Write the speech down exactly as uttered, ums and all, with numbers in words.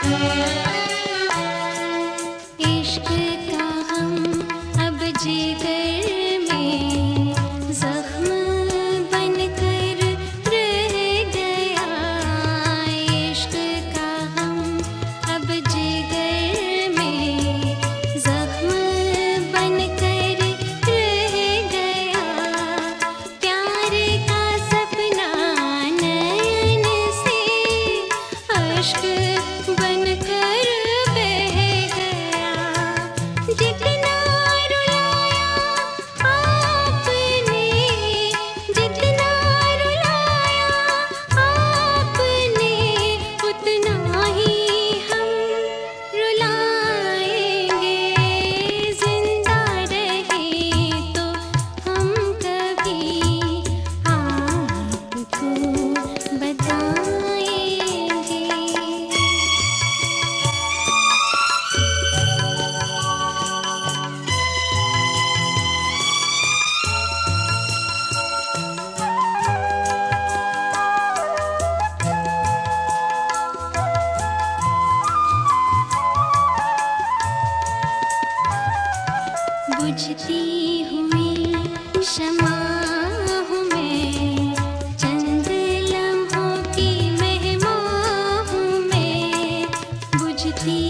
इश्क का हम अब जिगर में जख्म बनकर रह गया। इश्क का हम अब जिगर में जख्म बनकर रह गया। प्यार का सपना नयन से अश्क बनकर बह गया। जितना रुलाया आपने, जितना रुलाया आपने, उतना ही हम रुलाएंगे। जिंदा रहे तो हम कभी आपको बताएंगे। बुझती हुई शमा हूँ मैं, चंद लम्हों की मेहमान हूँ मैं। बुझती